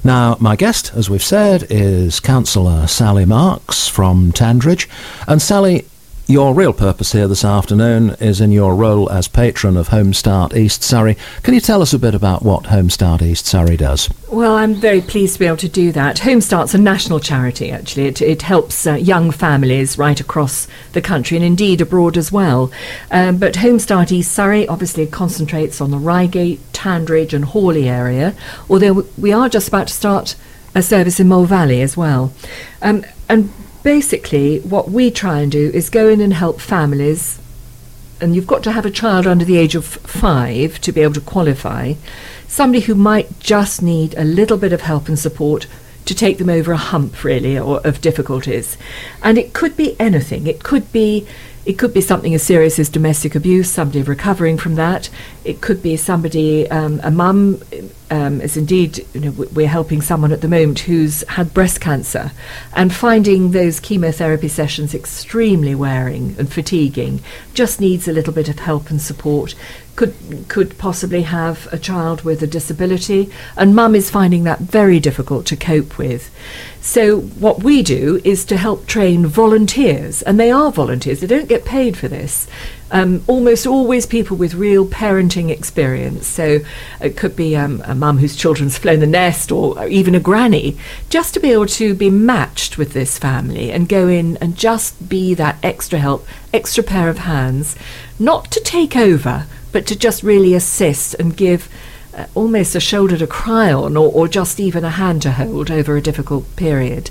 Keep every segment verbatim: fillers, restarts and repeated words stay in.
Now, my guest, as we've said, is Councillor Sally Marks from Tandridge. And Sally, your real purpose here this afternoon is in your role as patron of Home Start East Surrey. Can you tell us a bit about what Home Start East Surrey does? Well, I'm very pleased to be able to do that. Home Start's a national charity, actually. It, it helps uh, young families right across the country and indeed abroad as well. Um, but Home Start East Surrey obviously concentrates on the Reigate, Tandridge and Hawley area, although we are just about to start a service in Mole Valley as well. Um, and basically, what we try and do is go in and help families, and you've got to have a child under the age of five to be able to qualify, somebody who might just need a little bit of help and support to take them over a hump, really, or of difficulties. And it could be anything. It could be It could be something as serious as domestic abuse, somebody recovering from that. It could be somebody, um, a mum, um, as indeed, you know, we're helping someone at the moment who's had breast cancer and finding those chemotherapy sessions extremely wearing and fatiguing, just needs a little bit of help and support. Could could possibly have a child with a disability, and mum is finding that very difficult to cope with. So what we do is to help train volunteers, and they are volunteers, they don't get paid for this. Um, almost always people with real parenting experience. So it could be um, a mum whose children's flown the nest, or even a granny, just to be able to be matched with this family and go in and just be that extra help, extra pair of hands, not to take over, but to just really assist and give uh, almost a shoulder to cry on, or, or just even a hand to hold over a difficult period.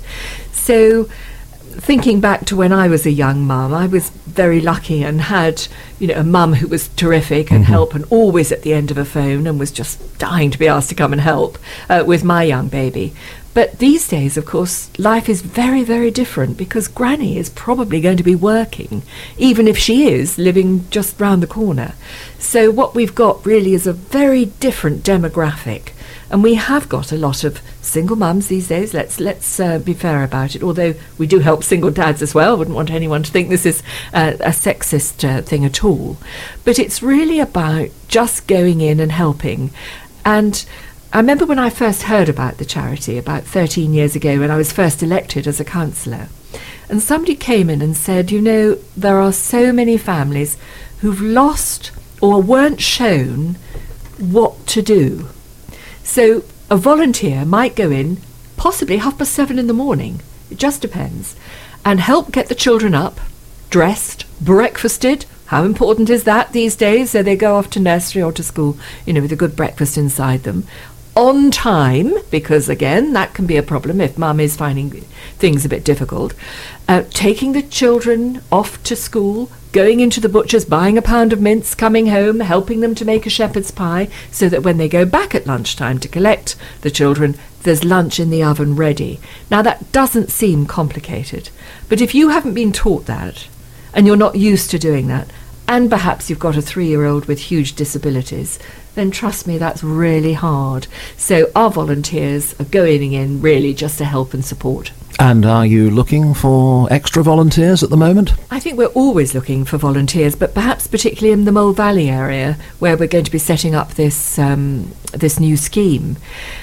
So thinking back to when I was a young mum, I was very lucky and had, you know, a mum who was terrific and mm-hmm. help, and always at the end of a phone, and was just dying to be asked to come and help uh, with my young baby. But these days, of course, life is very, very different, because Granny is probably going to be working, even if she is living just round the corner. So what we've got really is a very different demographic. And we have got a lot of single mums these days, let's let's uh, be fair about it, although we do help single dads as well. Wouldn't want anyone to think this is uh, a sexist uh, thing at all. But it's really about just going in and helping. And I remember when I first heard about the charity about thirteen years ago, when I was first elected as a councillor, and somebody came in and said, you know, there are so many families who've lost or weren't shown what to do. So a volunteer might go in, possibly half past seven in the morning, it just depends, and help get the children up, dressed, breakfasted. How important is that these days? So they go off to nursery or to school, you know, with a good breakfast inside them. On time, because again, that can be a problem if mum is finding things a bit difficult. Uh, taking the children off to school, going into the butcher's, buying a pound of mince, coming home, helping them to make a shepherd's pie, so that when they go back at lunchtime to collect the children, there's lunch in the oven ready. Now, that doesn't seem complicated, but if you haven't been taught that, and you're not used to doing that, and perhaps you've got a three-year-old with huge disabilities, then trust me, that's really hard. So our volunteers are going in really just to help and support. And are you looking for extra volunteers at the moment? I think we're always looking for volunteers, but perhaps particularly in the Mole Valley area, where we're going to be setting up this um, this new scheme.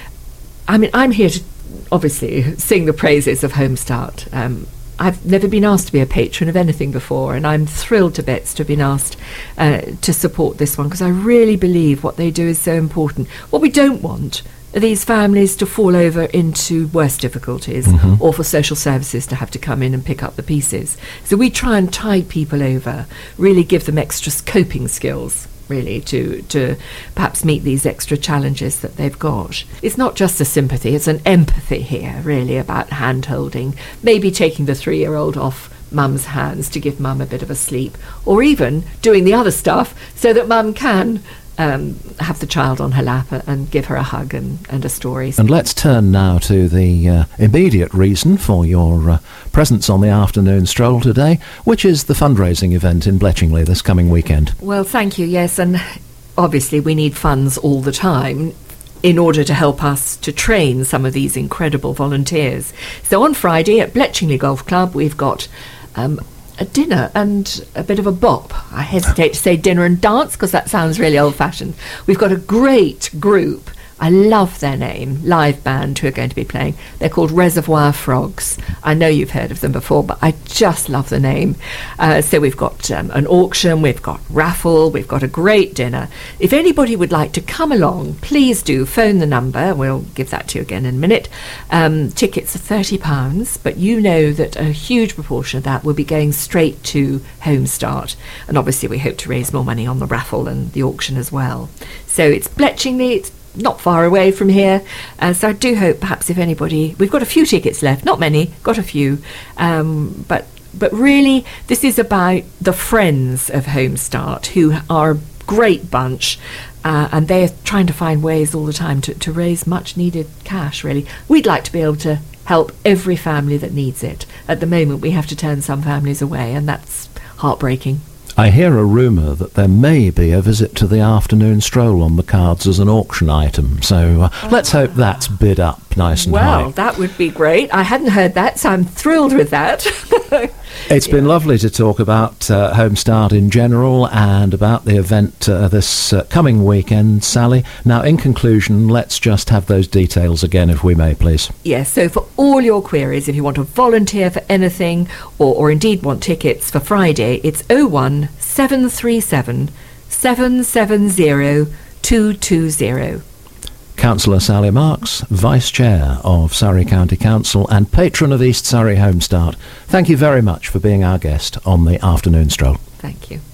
I mean, I'm here to obviously sing the praises of Home Start. Um, I've never been asked to be a patron of anything before, and I'm thrilled to bits to have been asked uh, to support this one, because I really believe what they do is so important. What we don't want are these families to fall over into worse difficulties, mm-hmm. or for social services to have to come in and pick up the pieces. So we try and tide people over, really give them extra coping skills, really, to to perhaps meet these extra challenges that they've got. It's not just a sympathy, it's an empathy here, really, about hand-holding, maybe taking the three-year-old off mum's hands to give mum a bit of a sleep, or even doing the other stuff so that mum can um, have the child on her lap and give her a hug and, and a story. And let's turn now to the uh, immediate reason for your uh, presence on the afternoon stroll today, which is the fundraising event in Bletchingley this coming weekend. Well, thank you, yes, and obviously we need funds all the time in order to help us to train some of these incredible volunteers. So on Friday at Bletchingley Golf Club, we've got um, a dinner and a bit of a bop. I hesitate to say dinner and dance because that sounds really old-fashioned. We've got a great group I love their name, live band who are going to be playing. They're called Reservoir Frogs. I know you've heard of them before, but I just love the name. Uh, so we've got um, an auction, we've got raffle, we've got a great dinner. If anybody would like to come along, please do phone the number. We'll give that to you again in a minute. Um, tickets are thirty pounds, but you know that a huge proportion of that will be going straight to Home Start. And obviously we hope to raise more money on the raffle and the auction as well. So it's Bletchingley, it's not far away from here, uh, so I do hope perhaps if anybody, we've got a few tickets left, not many, got a few, um, but but really this is about the friends of Home Start, who are a great bunch, uh, and they're trying to find ways all the time to, to raise much needed cash. Really, we'd like to be able to help every family that needs it. At the moment we have to turn some families away, and that's heartbreaking. I hear a rumour that there may be a visit to the afternoon stroll on the cards as an auction item, so uh, oh. let's hope that's bid up nice and well, high. Well, that would be great. I hadn't heard that, so I'm thrilled with that. It's yeah. been lovely to talk about uh, Home Start in general and about the event uh, this uh, coming weekend, Sally. Now, in conclusion, let's just have those details again, if we may, please. Yes, so for all your queries, if you want to volunteer for anything or, or indeed want tickets for Friday, it's oh one seven three seven seven seven zero two two zero. Councillor Sally Marks, Vice Chair of Surrey County Council and patron of East Surrey Home Start, thank you very much for being our guest on the afternoon stroll. Thank you.